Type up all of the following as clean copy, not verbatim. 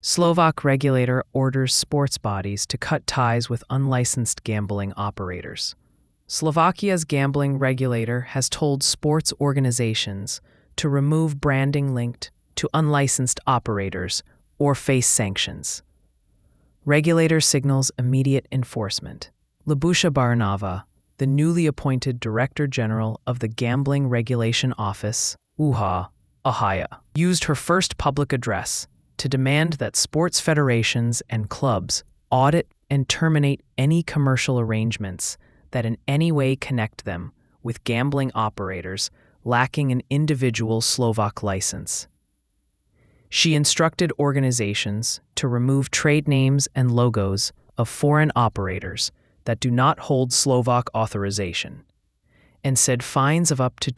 Slovak regulator orders sports bodies to cut ties with unlicensed gambling operators. Slovakia's gambling regulator has told sports organizations to remove branding linked to unlicensed operators or face sanctions. Regulator signals immediate enforcement. Lubuša Baranova, the newly appointed Director General of the Gambling Regulation Office, UHA, used her first public address to demand that sports federations and clubs audit and terminate any commercial arrangements that in any way connect them with gambling operators lacking an individual Slovak license. She instructed organizations to remove trade names and logos of foreign operators that do not hold Slovak authorization, and said fines of up to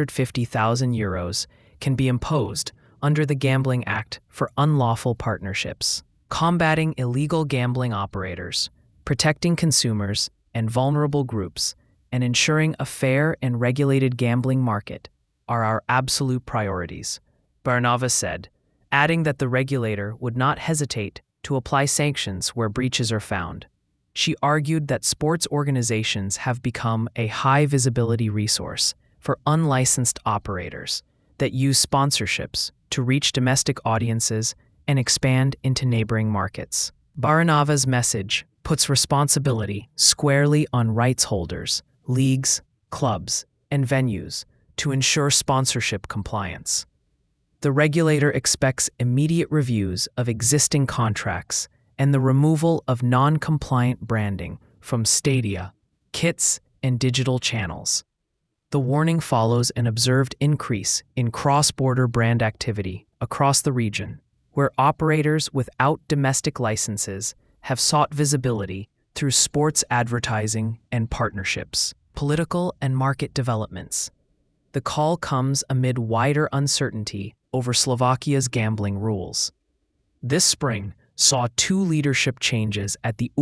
€250,000 can be imposed under the Gambling Act for unlawful partnerships. Combating illegal gambling operators, protecting consumers and vulnerable groups, and ensuring a fair and regulated gambling market are our absolute priorities, Baranova said, adding that the regulator would not hesitate to apply sanctions where breaches are found. She argued that sports organizations have become a high-visibility resource for unlicensed operators that use sponsorships to reach domestic audiences and expand into neighboring markets. Baranova's message puts responsibility squarely on rights holders, leagues, clubs, and venues to ensure sponsorship compliance. The regulator expects immediate reviews of existing contracts and the removal of non-compliant branding from stadia, kits, and digital channels. The warning follows an observed increase in cross-border brand activity across the region, where operators without domestic licenses have sought visibility through sports advertising and partnerships. Political and market developments. The call comes amid wider uncertainty over Slovakia's gambling rules. This spring saw two leadership changes at the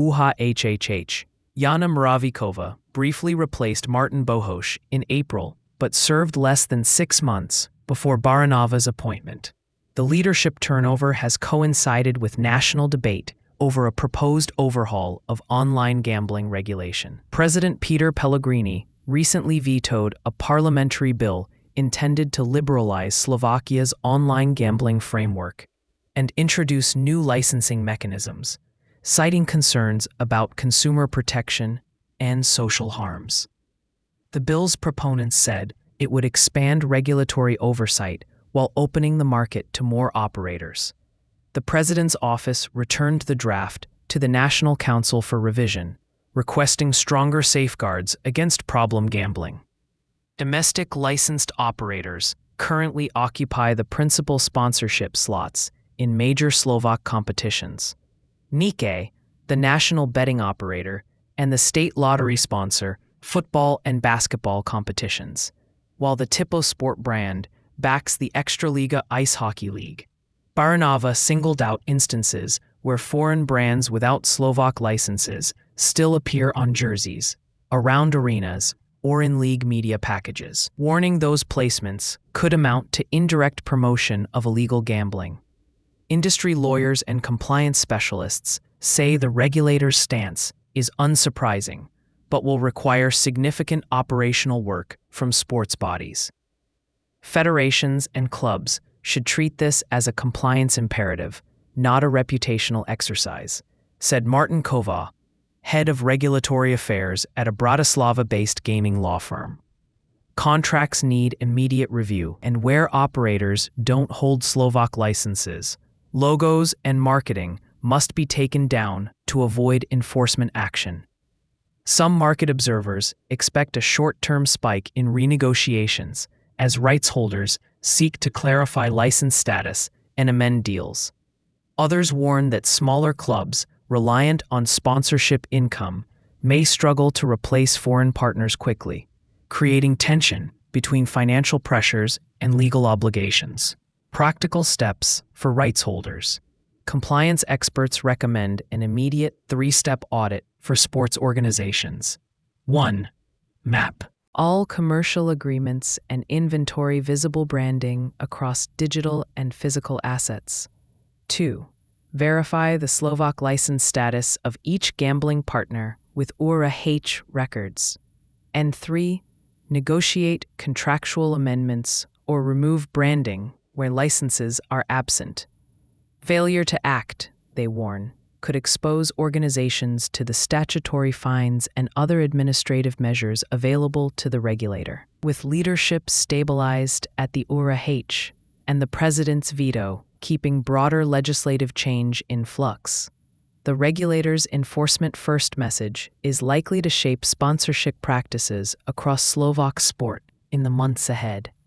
UHA. Jana Moravíková briefly replaced Martin Bohoš in April, but served less than 6 months before Baranova's appointment. The leadership turnover has coincided with national debate over a proposed overhaul of online gambling regulation. President Peter Pellegrini recently vetoed a parliamentary bill intended to liberalize Slovakia's online gambling framework and introduce new licensing mechanisms, citing concerns about consumer protection and social harms. The bill's proponents said it would expand regulatory oversight while opening the market to more operators. The president's office returned the draft to the National Council for revision, requesting stronger safeguards against problem gambling. Domestic licensed operators currently occupy the principal sponsorship slots in major Slovak competitions. Nike, the national betting operator, and the state lottery sponsor football and basketball competitions, while the Tipo Sport brand backs the Extraliga Ice Hockey League. Baranova singled out instances where foreign brands without Slovak licenses still appear on jerseys, around arenas, or in league media packages, warning those placements could amount to indirect promotion of illegal gambling. Industry lawyers and compliance specialists say the regulator's stance is unsurprising, but will require significant operational work from sports bodies. Federations and clubs should treat this as a compliance imperative, not a reputational exercise, said Martin Kovář, head of regulatory affairs at a Bratislava-based gaming law firm. Contracts need immediate review, and where operators don't hold Slovak licenses, logos and marketing must be taken down to avoid enforcement action. Some market observers expect a short-term spike in renegotiations as rights holders seek to clarify license status and amend deals. Others warn that smaller clubs reliant on sponsorship income may struggle to replace foreign partners quickly, creating tension between financial pressures and legal obligations. Practical steps for rights holders. Compliance experts recommend an immediate 3-step audit for sports organizations. 1. Map all commercial agreements and inventory visible branding across digital and physical assets. 2. Verify the Slovak license status of each gambling partner with URA-H records. And 3. Negotiate contractual amendments or remove branding where licenses are absent. Failure to act, they warn, could expose organizations to the statutory fines and other administrative measures available to the regulator. With leadership stabilized at the URA-H and the president's veto keeping broader legislative change in flux, the regulator's enforcement-first message is likely to shape sponsorship practices across Slovak sport in the months ahead.